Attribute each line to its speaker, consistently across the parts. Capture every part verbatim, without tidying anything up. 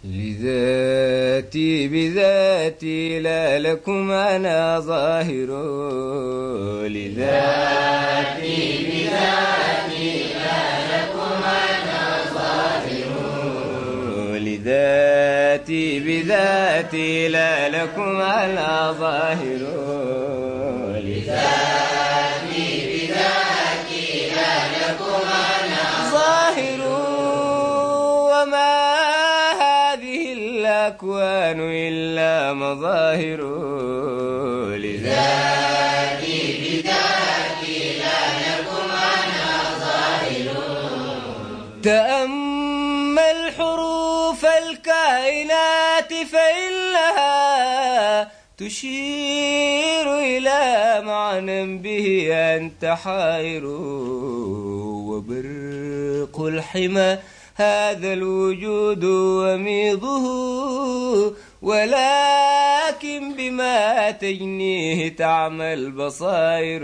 Speaker 1: لذاتي بذاتي لا لكم أنا ظاهر. لذاتي بذاتي لا لكم أنا ظاهر. لذاتي بذاتي لا لكم أنا ظاهر. لذاتي بذاتي لا لكم أنا ظاهر. وما الأكوان إلا مظاهر. لذاتي بذاتي لا لكم أنا ظاهر. تأمل حروف الكائنات فإنها تشير إلى معنى به أنت حائر. وبرق الحمى هذا الوجود وميضه، ولكن بما تجنيه تعمى البصائر.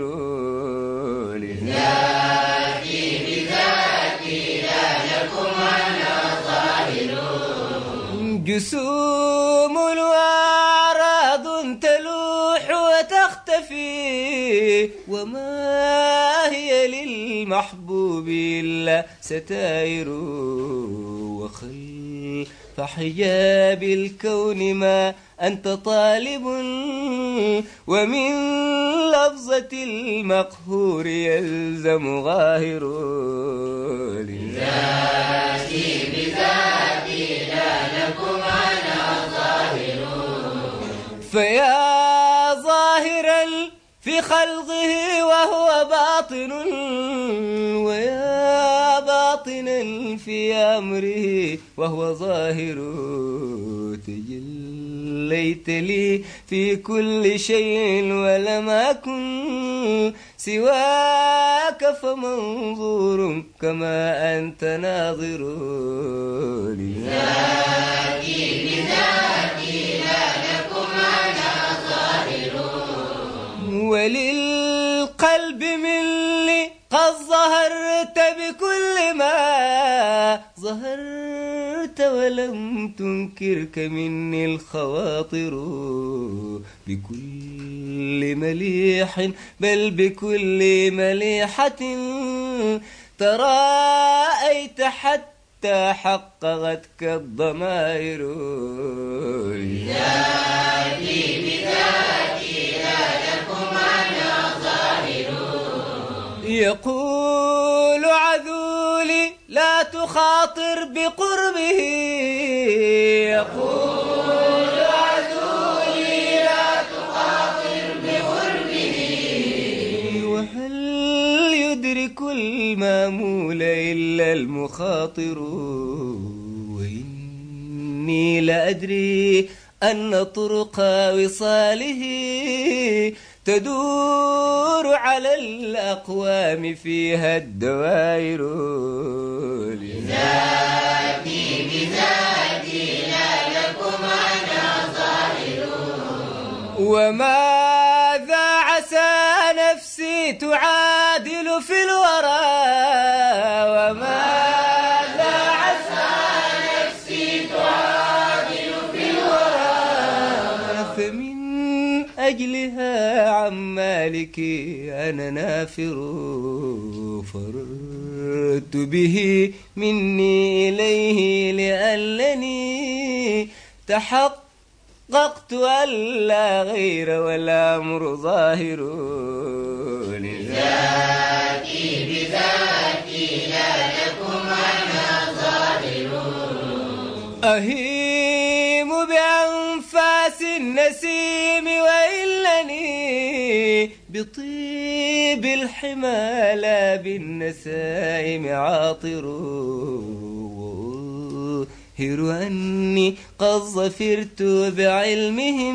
Speaker 1: لذاتي بذاتي لا لكم أنا ظاهر. جسوم وأعراض تلوح وتختفي، وما هي للمحبوب إلا ستائر. وخلف حجاب الكون ما أنت طالب، ومن لفظة المقهور يلزم غاهر. لذاتي بذاتي لا لكم أنا ظاهر. فيا ظاهرا في خلقه وهو باطن، ويا باطنا في أمره وهو ظاهر. تجليت لي في كل شيء ولم أكن سواك فمنظور كما أنت ناظر. لذاتي بذاتي لا لكم أنا ظاهر. وللقلب مني قد ظهرت بكل ما ظهرت، ولم تنكرك مني الخواطر. بكل مليح بل بكل مليحة تراءيت حتى حققتك الضمائر. لذاتي بذاتي لا لكم أنا ظاهر. يقول عذولي لا تخاطر بقربه. يقول عذولي لا تخاطر بقربه. وهل يدرك المامول إلا المخاطر. وإني لأدري أن طرق وصاله تدور على الأقوام فيها الدوائر. لذاتي بذاتي لا لكم أنا ظاهر. وماذا عسى نفسي تعادل في الورى. وماذا عسى نفسي تعادل في الورى. فمن أجلها عن مالكي أنا نافر. فررت به مني إليه لأنني تحققت أن لا غير والأمر ظاهر. لذاتي بذاتي لا لكم أنا ظاهر. أهيم بأنفاس النسيم وإنني بطيب الحمى لا بالنسائم عاطر. وأظهر أني قد ظفرت بعلمهم،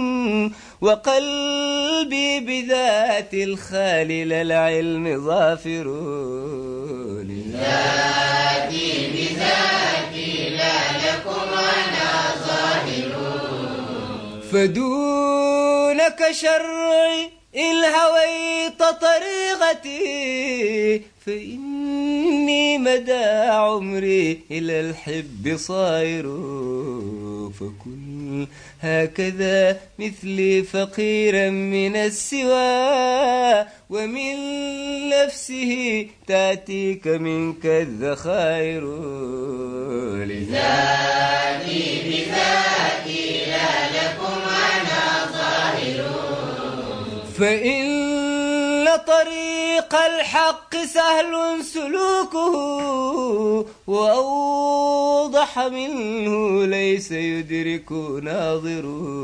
Speaker 1: وقلبي بذات الخالل العلم ظافر. لذاتي بذاتي لا لكم أنا ظاهر. فدونك شرعي إن هويت طريقتي فإني مدى عمري إلى الحب صائر، فكن هكذا مثلي فقيرا من السوى، ومن نفسه تأتيك منك الذخائر.
Speaker 2: ذاتي بذاتي لا لكم أنا ظاهر،
Speaker 1: فإن طريق الحق سهل سلوكه، وأوضح منه ليس يدرك ناظر،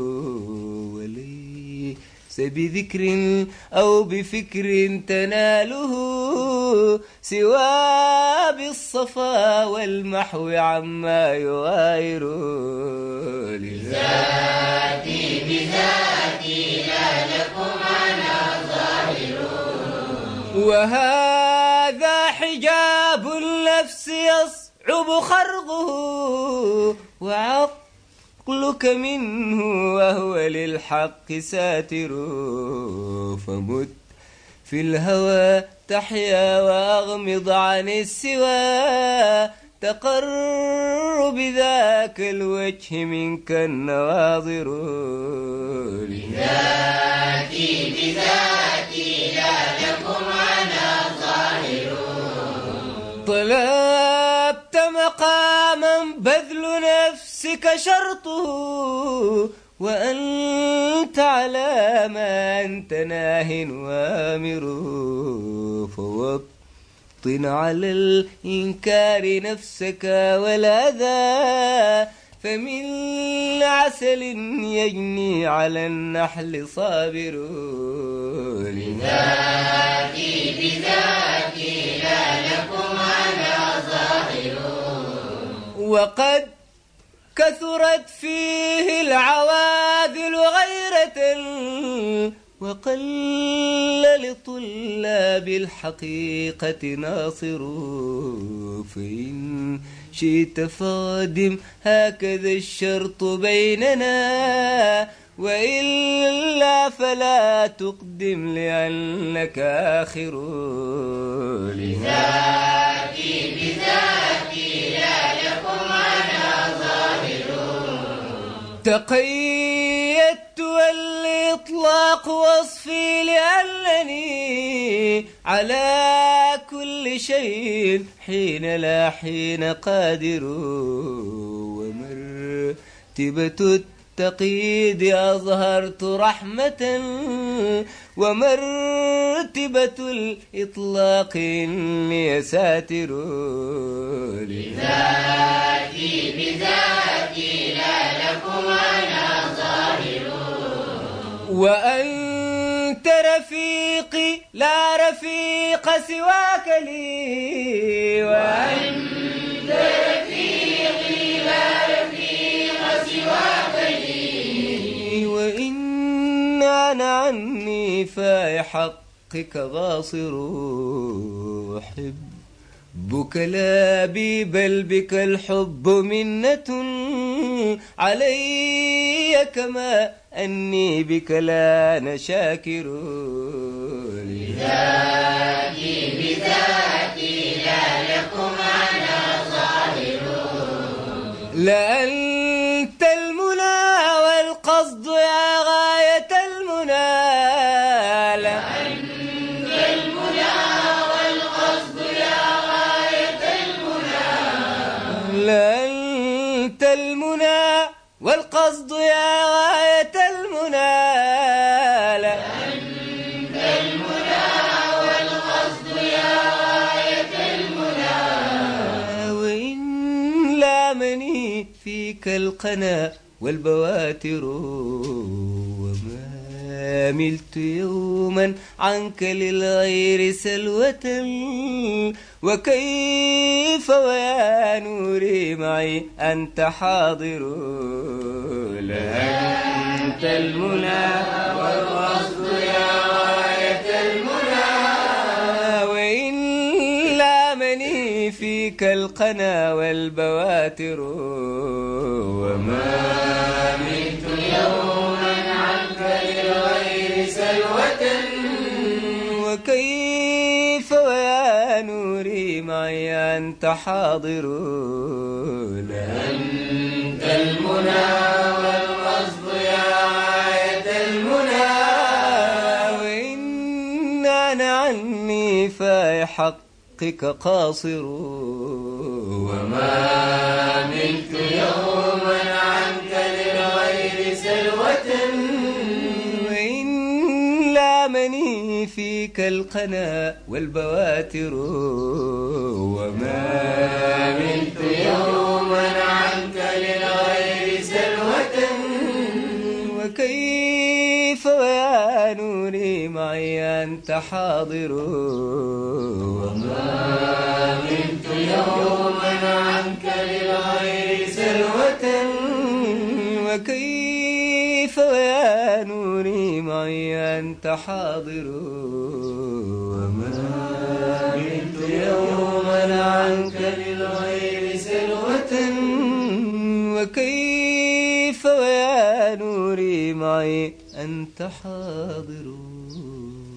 Speaker 1: وليس بذكر أو بفكر تناله سوى بالصفا والمحو عما يغاير.
Speaker 2: ذاتي بذاتي لا لكم أنا ظاهر،
Speaker 1: وهذا حجاب النفس يصعب خرقه، وعقلك منه وهو للحق ساتر، فمت في الهوى تحيا وأغمض عن السوى، تقر بذاك الوجه منك النواظر.
Speaker 2: ذاتي بذاتي لا لكم أنا ظاهر،
Speaker 1: طلبت مقاما بذل نفسك شرطه، وأنت على ما أنت ناه وامر، فوطن على الإنكار نفسك والأذى، فمن عسل يجني على النحل صابر.
Speaker 2: ذاتي بذاتي لا لكم أنا ظاهر،
Speaker 1: وقد كثرت فيه العواذل غيرة، وقل لطلاب الحقيقة ناصر، فإن شئت فاقدم هكذا الشرط بيننا، وإلا فلا تقدم لأنك آخر.
Speaker 2: ذاتي بذاتي لا لكم أنا ظاهر،
Speaker 1: تقيدت والإطلاق وصفي لأنني على كل شيء حين لا حين قادر، ومرتبة التقييد أظهرت رحمة، ومرتبة الإطلاق إني ساتر.
Speaker 2: ذاتي بذاتي لا لكم أنا ظاهر،
Speaker 1: وأنت رفيقي لا رفيق سواك لي،
Speaker 2: وأنت رفيقي لا رفيق سواك لي،
Speaker 1: وإن أنا عني فحقك غاصر، أحبك لا بي بل بك الحب منة علي، كما أني بك لا نشاكر.
Speaker 2: ذاتي بذاتي لا لكم أنا ظاهر،
Speaker 1: لأنت المنى والقصد يا غاية المنى،
Speaker 2: لأنت المنى والقصد يا غاية المنى،
Speaker 1: لأنت المنى والقصد يا غاية المنى،
Speaker 2: لأنت المنى والقصد يا غاية المنى،
Speaker 1: وإن لامني فيك القنا والبواتر، وما ملت يوما عنك للغير سلوة، وكيف ويا نوري معي أنت حاضر. لأنت المنى والقصد يا غاية المنى، وإن لامني فيك القنا والبواتر، وما ملت يوما عنك للغير سلوة، أنت حاضر.
Speaker 2: أنت المنى والقصد يا غاية المنى،
Speaker 1: وإن أنا عني في حقك قاصر،
Speaker 2: وما ملت يوما عنك للغير سلوة،
Speaker 1: وإن لامني فيك القنا والبواتر، وما
Speaker 2: ملت يوما عنك للغير سلوة،
Speaker 1: وكيف ويا نوري معي أنت حاضر.
Speaker 2: وما ملت يوما عنك للغير سلوة،
Speaker 1: وكيف ويا نوري معي أنت حاضر. وما
Speaker 2: ملت يوما عنك للغير سلوة،
Speaker 1: وكيف ويا نوري معي أنت حاضر.